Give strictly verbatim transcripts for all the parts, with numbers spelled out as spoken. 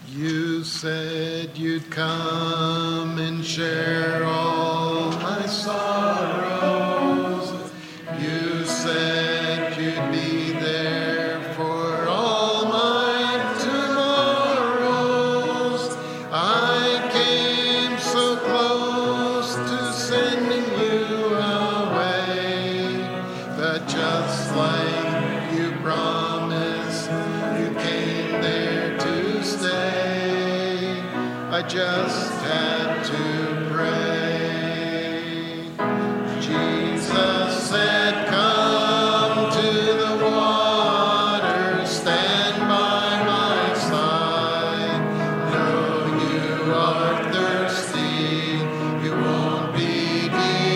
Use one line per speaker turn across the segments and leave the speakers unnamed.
You said you'd come and share all my sorrows. You said you'd be there for all my tomorrows. I came so close to sending you away, but just like you promised, you came there to stay. I just had to pray. Jesus said, come to the water, stand by my side. Know you are thirsty, you won't be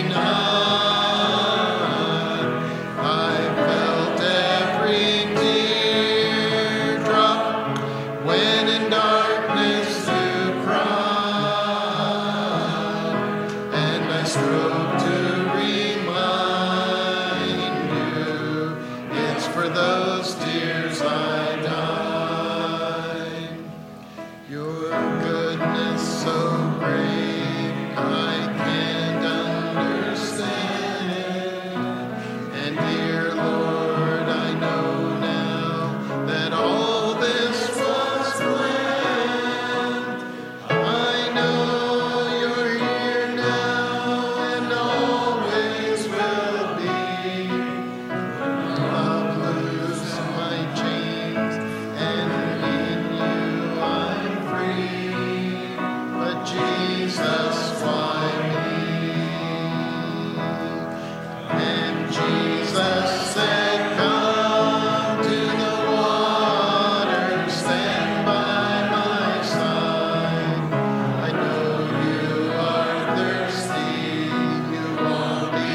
denied. I felt every teardrop when in darkness strove to remind you, it's for those tears I died. Your goodness so great I can't understand. And dear Lord, I know now that all this was planned. I know you're here now, always will be. I'll loose my chains, and in you I'm free. But Jesus, why me? And Jesus said, come to the water, stand by my side. I know you are thirsty, you won't be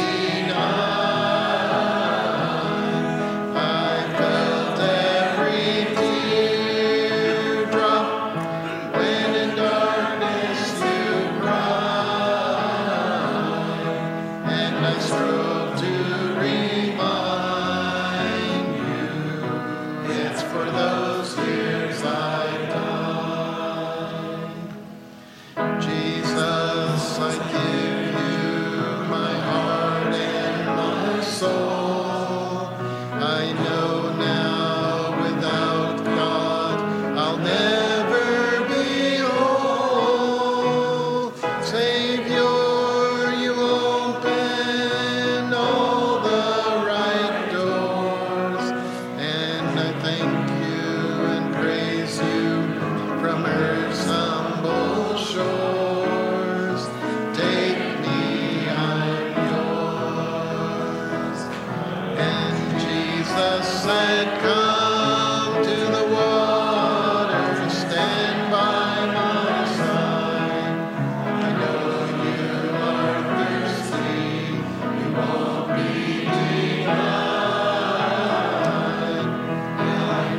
denied. I felt every teardrop when in darkness you cried, and I strove to remind you, it's for those tears I died. Jesus, I give you my heart and my soul. I know now without God I'll never be whole. Savior, you open all the right doors, and I thank you and praise you from earth's humble shores. Take me, I'm yours. And Jesus said, come to the water, stand by my side. I know you are thirsty, you won't be denied. I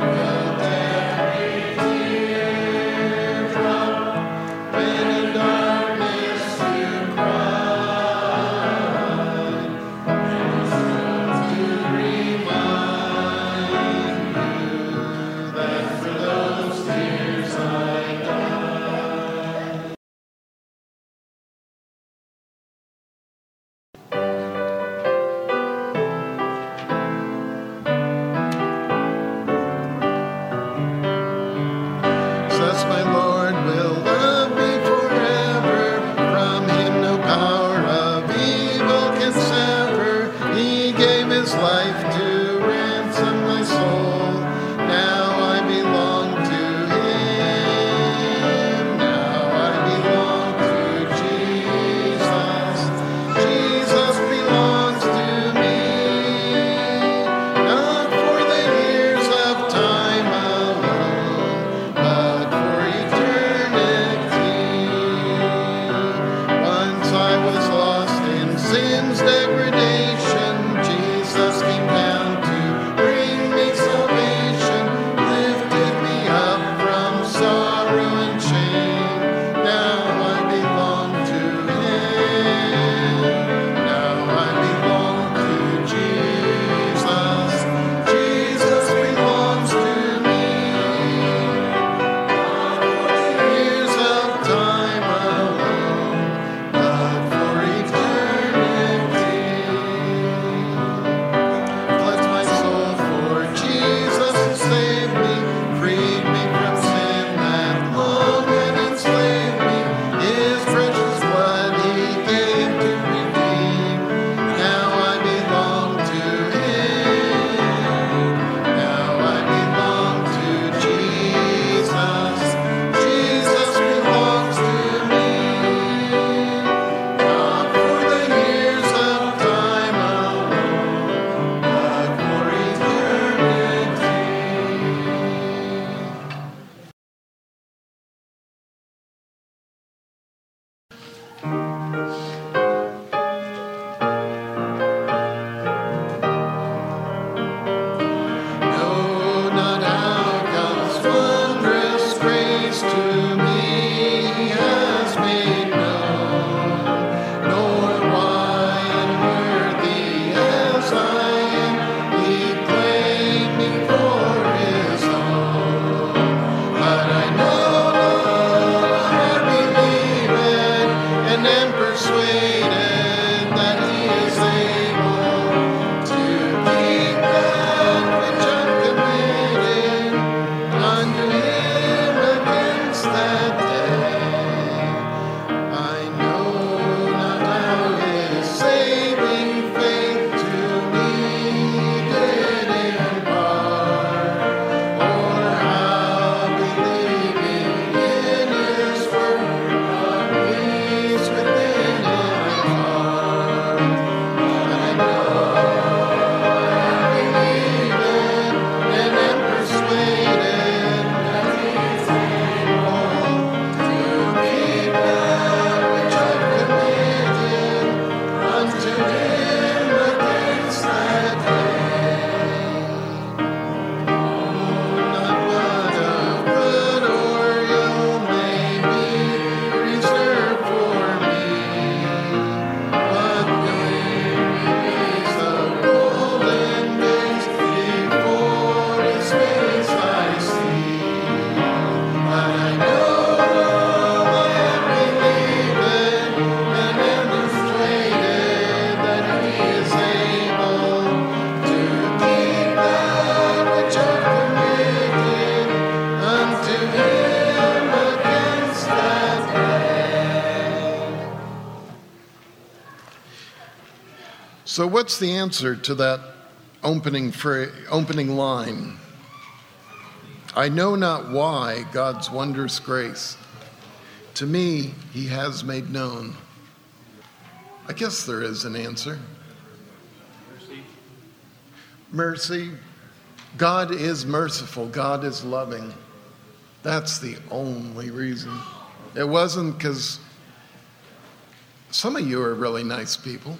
So what's the answer to that opening fra- opening line? I know not why God's wondrous grace to me he has made known. I guess there is an answer.
Mercy.
Mercy. God is merciful. God is loving. That's the only reason. It wasn't because some of you are really nice people.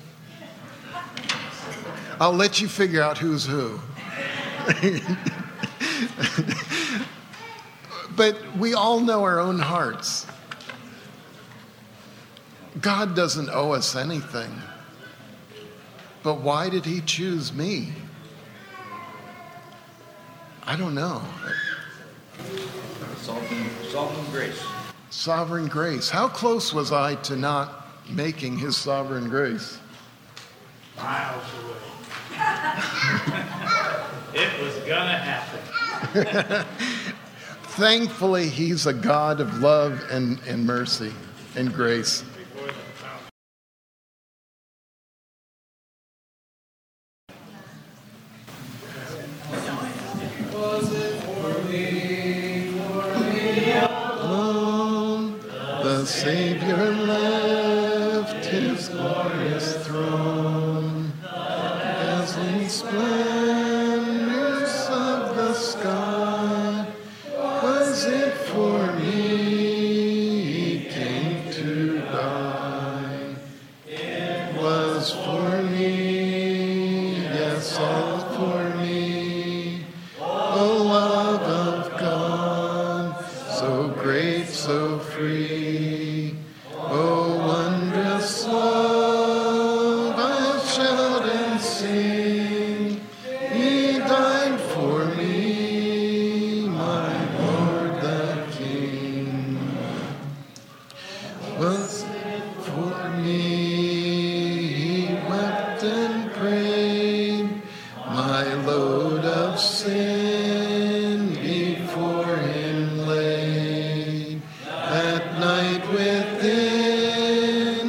I'll let you figure out who's who. But we all know our own hearts. God doesn't owe us anything. But why did he choose me? I don't know.
Sovereign, sovereign grace.
Sovereign grace. How close was I to not making his sovereign grace?
Miles away. It was gonna happen.
Thankfully, he's a God of love and, and mercy and grace.
Was it for me, for me
Alone, the Savior left his glorious throne. Dazzling splendors of the sky, was it for me he came to die? It was for me, yes, all for me. Oh, love of God, so great, so free. Oh, wondrous love, I shout and sing. He died for me, my Lord the King. Was it for me he wept and prayed, my load of sin before him laid. That night within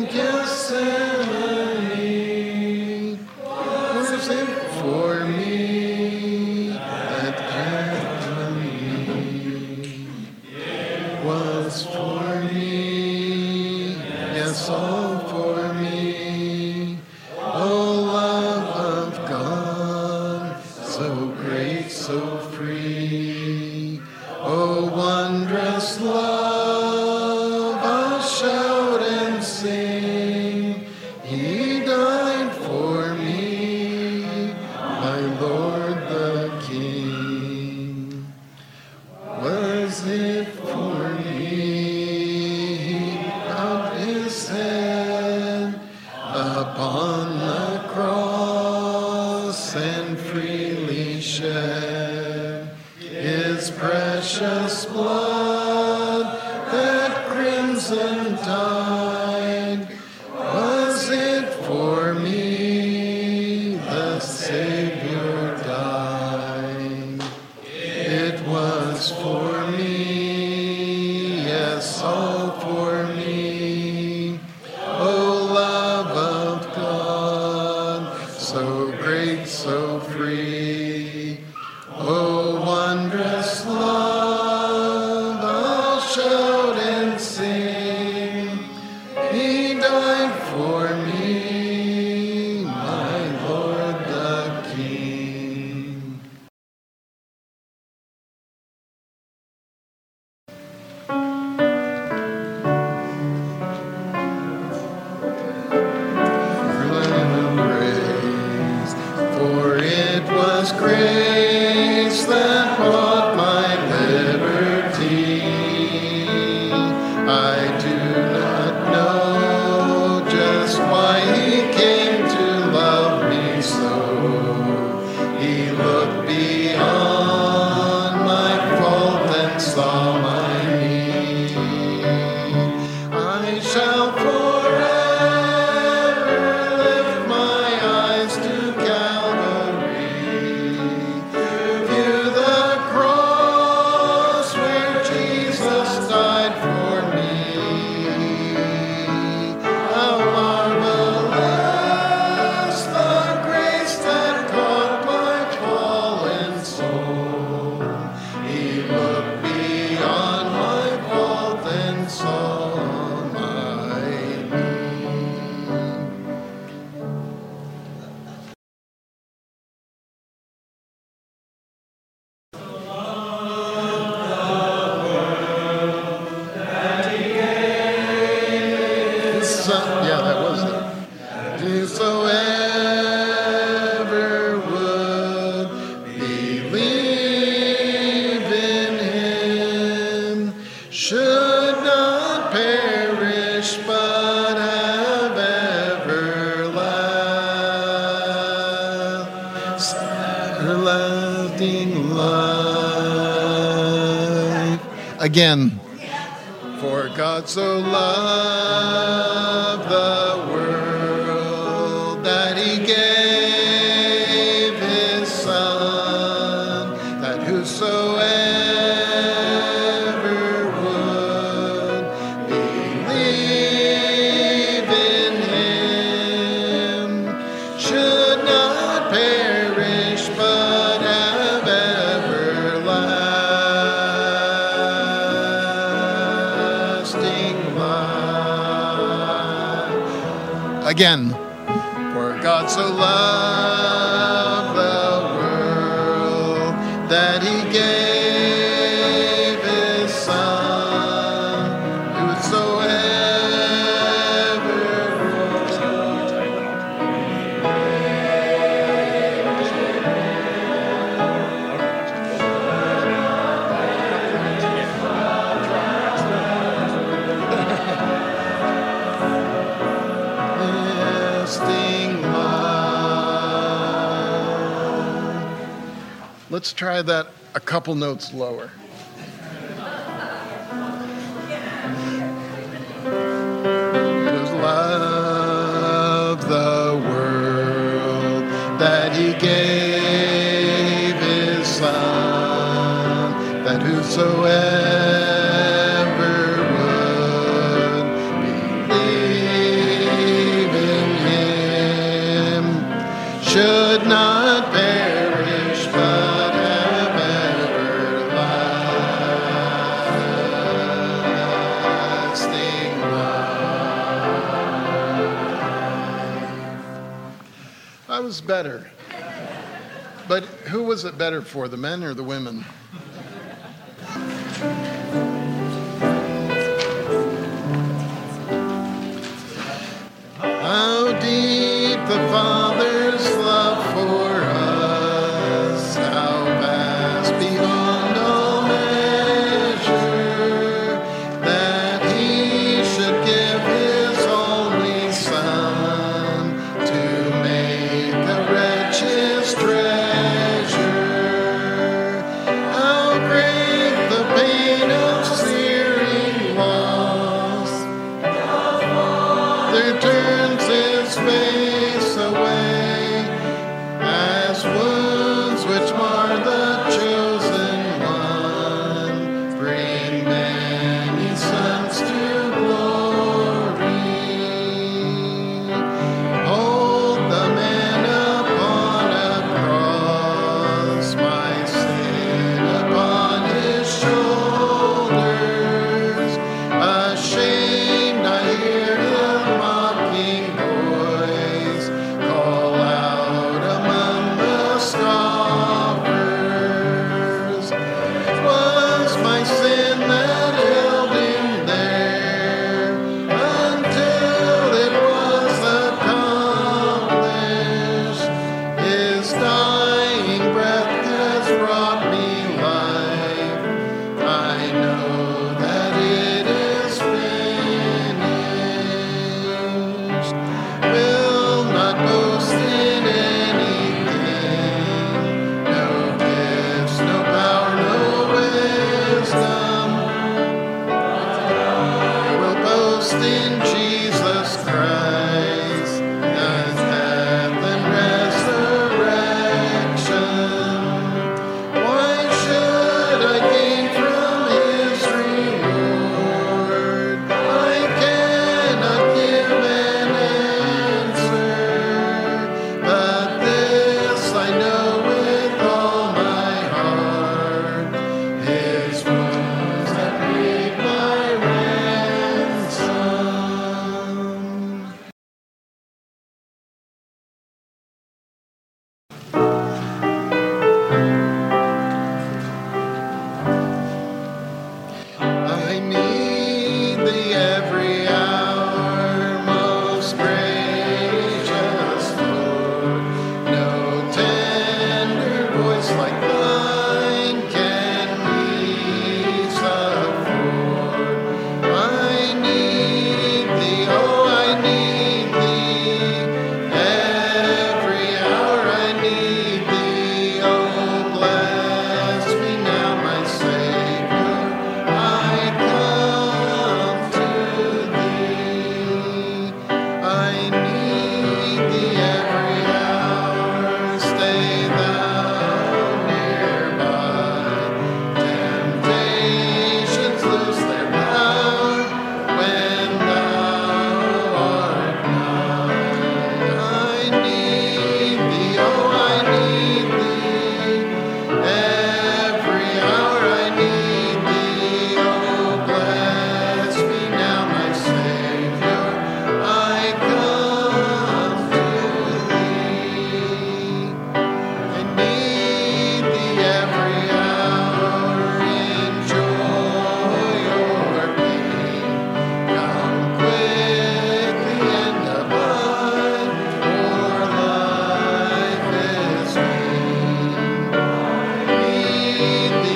Gethsemane, was it for me that Gethsemane was for me, yes, all for me. Oh, love of God, so great, so free. Oh, wondrous love, I'll shout and sing. He died for me, my Lord the King. Was it for me he bowed his head upon the cross and freely shed his precious blood that crimson tide? Was it for me the Savior died? It was for me, yes, all for me. Oh, love of God, so great, so free. Oh, wondrous love, I'll shout and sing. He died for me, my Lord the King. Again. For God so loved the world that he gave his Son, that whosoever would believe in him should not perish but have everlasting life. Again, for God so loved the world that he gave his Son, whosoever lasting life. Let's try that a couple notes lower. Just love the world that he gave his Son, that whosoever would believe in him should not perish but have everlasting life. I was better. But who was it better for, the men or the women? How deep the Father's love for us, how vast beyond all measure, that he should give his only Son to make a wretch's treasure. How great the pain of searing loss, there turns his face away.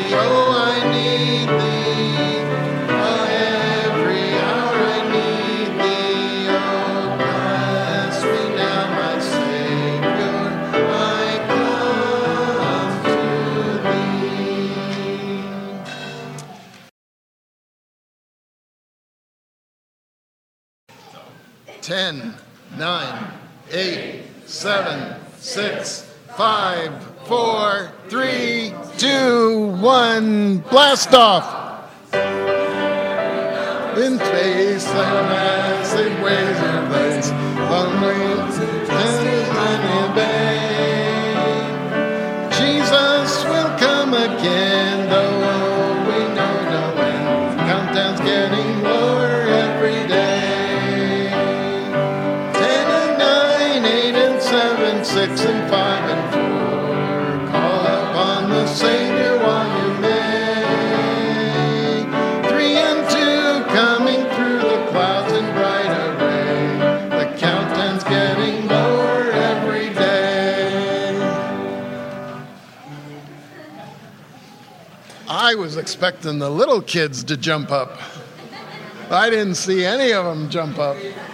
Oh, I need thee. Oh, every hour I need thee. Oh, bless me now, my Savior. I come to thee. Ten, nine, eight, seven, six, five, four, three, two, one, blast off! In space, like massive waves of lights, long waves and in vain. Jesus will come again, though we know no when. Countdown's getting lower every day. Ten and nine, eight and seven, six and five and four. Call upon the Savior while you may. Three and two, coming through the clouds in bright array. The countdown's getting lower every day. I was expecting the little kids to jump up. I didn't see any of them jump up.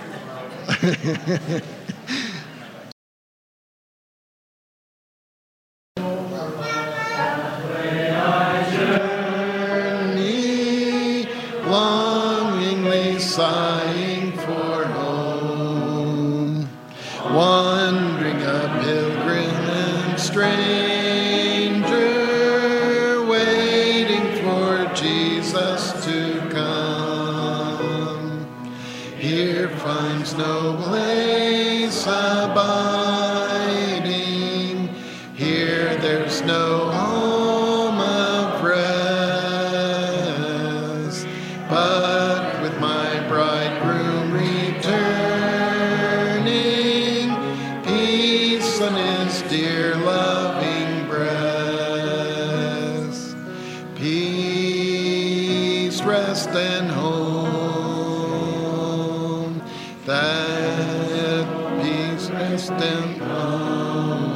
Journey, longingly sighing for home, wandering a pilgrim and stranger, waiting for Jesus to come. Here finds no place abiding, here there's no home of rest, but with my bridegroom returning, peace on his dear loving breast, peace, rest, and home, that peace, rest, and home.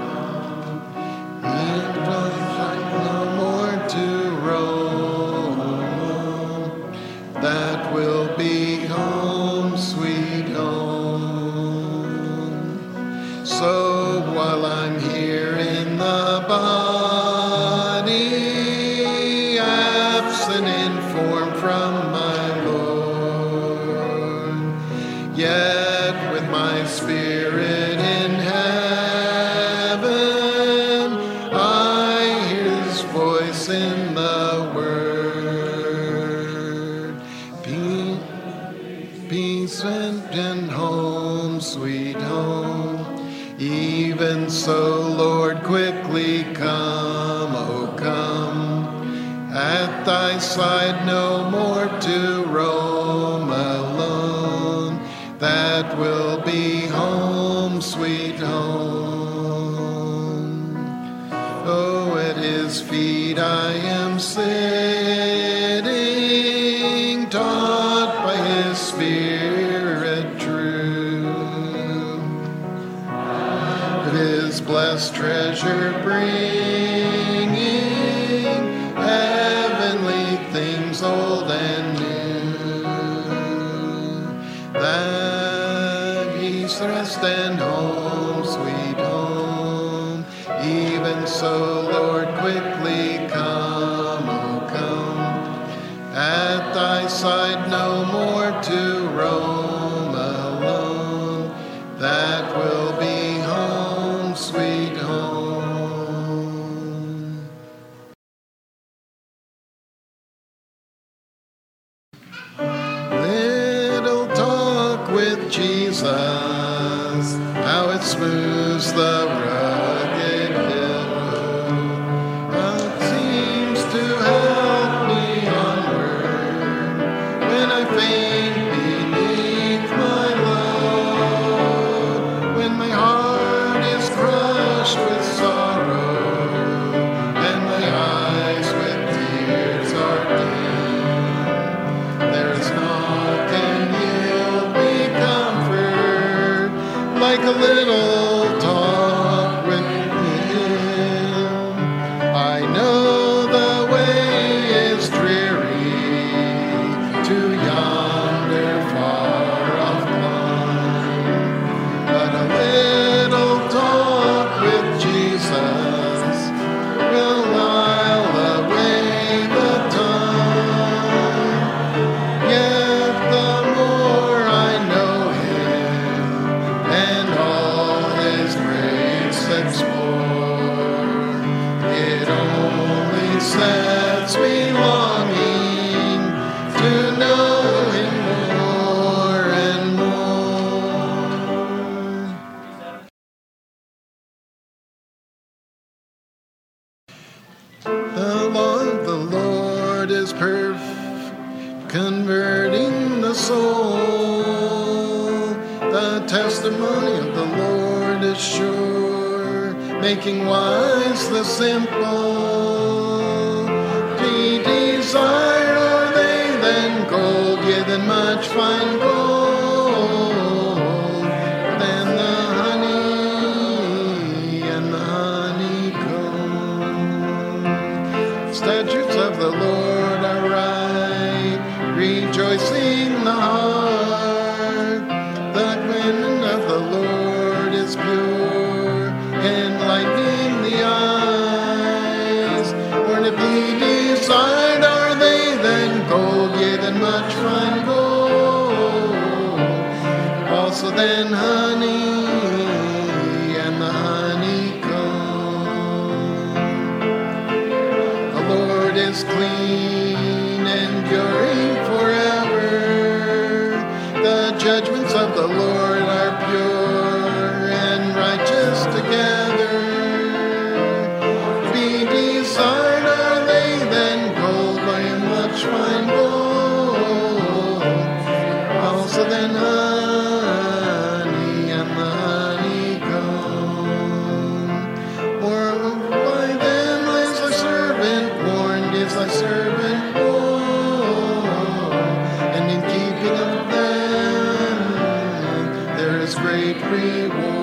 No more to roam, that will be home, sweet home. So while I'm here in the body, absent in form from my Lord, yet with my spirit in heaven, I hear his voice in the word. Peace, peace and home, sweet home. Even so, Lord, quickly come, oh come. At thy side no more to roam alone. That will be home, sweet home. Oh, at his feet I am sitting, taught by his Spirit true. His blessed treasure bringing heavenly things old and new, that peace, rest, and home, sweet home. Even so, Lord, quickly come, oh come. At thy side no more to roam alone, that will be home, sweet home. Little talk with Jesus, how it smooths the rugged hill road, how it seems to help me onward when I faint beneath my load, when my heart is crushed with sorrow and my eyes with tears are dim. There is naught can yield me comfort like a little talk hearts be longing to know him more and more. The law of the Lord is perfect, converting the soul. The testimony of the Lord is sure, making wise the simple. The desire are they than gold, yea, than much fine gold, than the honey and the honeycomb. Statutes of the Lord are right, rejoicing the heart. The commandment of the Lord is pure, enlightening the eyes. More to be desired are they than gold, yea, than much fine gold, also than honey and the honeycomb. The Lord is clean, enduring forever. The judgments of the Lord are pure and righteous together. Be desired are they than gold, by much fine gold, also than honey and the honeycomb. More by them is thy servant warned, is thy servant born, and in keeping of them there is great reward.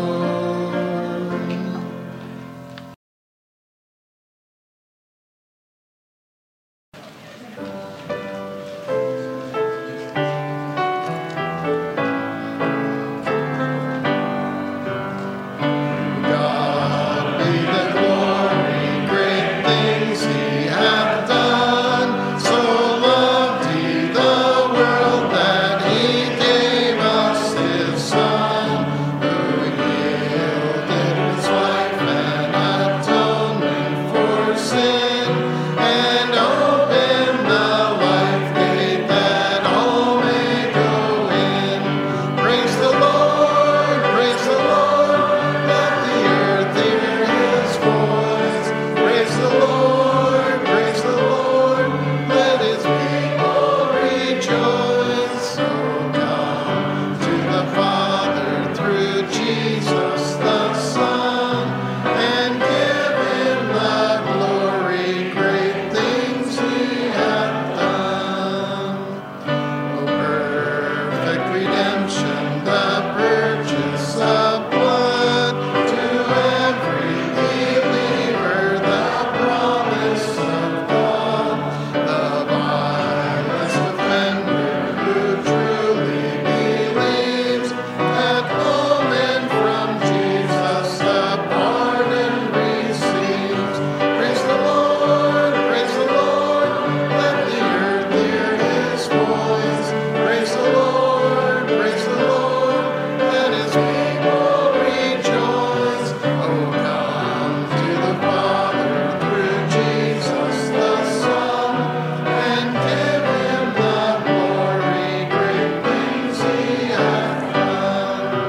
God be the glory, great things he hath done. So loved he the world that he gave us his Son, who yielded his life an atonement for sin, and opened the life gate that all may go in. Praise the Lord, praise the Lord, let the earth hear his voice. Praise the Lord, praise the Lord, let his people rejoice. So come to the Father through Jesus the Son, and give him the glory, great things he hath done. O perfect redemption, the purchase of blood, to every believer the promise of God. The vilest offender who truly believes at home and from Jesus the pardon receives. Praise the Lord, praise the Lord, let the earth hear his voice. Praise the Lord, praise the Lord, let his people rejoice. Oh, come to the Father through Jesus the Son, and give him the glory, great things he hath done.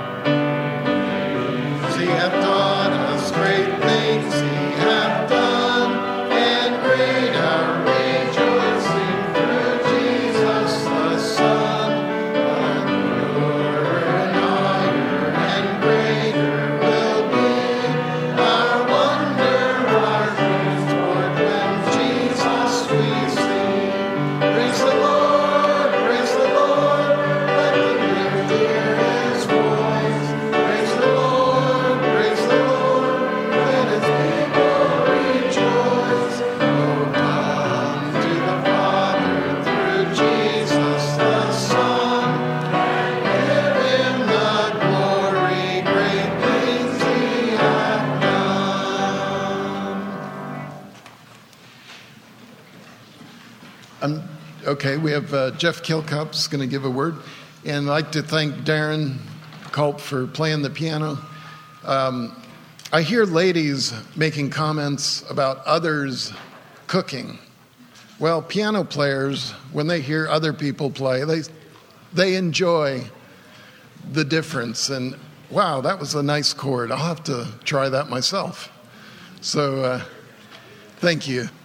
He hath taught us great things he hath done, and great our rejoicing through Jesus the Son. But purer and higher and greater will be our wonder, our transport when Jesus we see. Praise the Lord, praise the Lord, let the earth hear his voice. Praise the Lord, praise the Lord, let his people rejoice. Oh, come to the Father through Jesus the Son, and give him the glory, great things he hath done. Um, okay, we have uh, Jeff Kilcup's going to give a word. And I'd like to thank Darren Culp for playing the piano. Um, I hear ladies making comments about others cooking. Well, piano players, when they hear other people play, they they enjoy the difference. And wow, that was a nice chord. I'll have to try that myself. So uh, thank you.